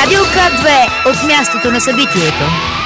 Радио К2 от мястото на събитието.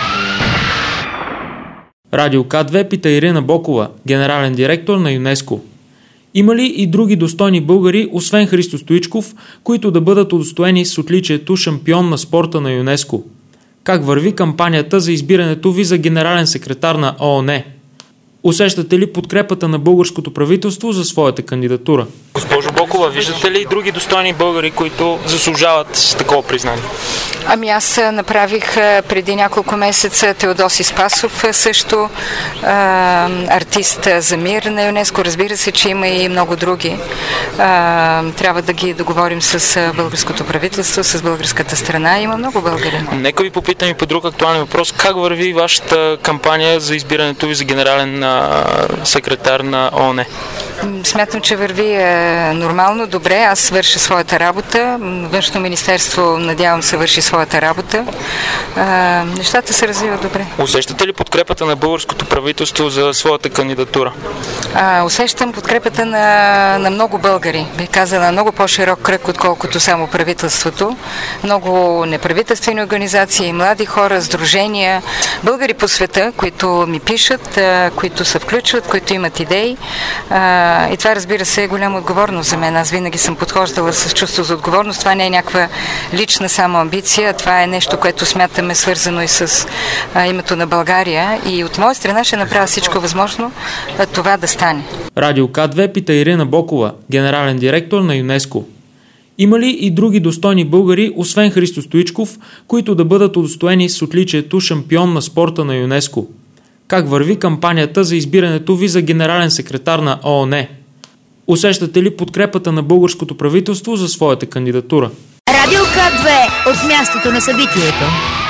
Радио К2 пита Ирина Бокова, генерален директор на ЮНЕСКО. Има ли и други достойни българи, освен Христо Стоичков, които да бъдат удостоени с отличието шампион на спорта на ЮНЕСКО? Как върви кампанията за избирането ви за генерален секретар на ООН? Усещате ли подкрепата на българското правителство за своята кандидатура? Госпожо Бокова, виждате ли и други достойни българи, които заслужават такова признание? Ами аз направих преди няколко месеца Теодоси Спасов, също артист за мир на ЮНЕСКО. Разбира се, че има и много други. Трябва да ги договорим с българското правителство, с българската страна. Има много българи. Нека ви попитам и по друг актуален въпрос. Как върви вашата кампания за избирането ви за генерален секретар на ООН? Смятам, че върви нормално, добре. Аз върша своята работа. Външно министерство, надявам се, върши своята работа. Нещата се развиват добре. Усещате ли подкрепата на българското правителство за своята кандидатура? Усещам подкрепата на много българи. Бих казала, много по-широк кръг, отколкото само правителството. Много неправителствени организации, млади хора, сдружения, българи по света, които ми пишат, които се включват, които имат идеи. И това, разбира се, е голяма отговорност за мен. Аз винаги съм подхождала с чувство за отговорност. Това не е някаква лична само амбиция. Това е нещо, което смятаме свързано и с името на България. И от моя страна ще направя всичко възможно това да стане. Радио К2 пита Ирина Бокова, генерален директор на ЮНЕСКО. Има ли и други достойни българи, освен Христо Стоичков, които да бъдат удостоени с отличието шампион на спорта на ЮНЕСКО? Как върви кампанията за избирането ви за генерален секретар на ООН? Усещате ли подкрепата на българското правителство за своята кандидатура? Радио К2 от мястото на събитието.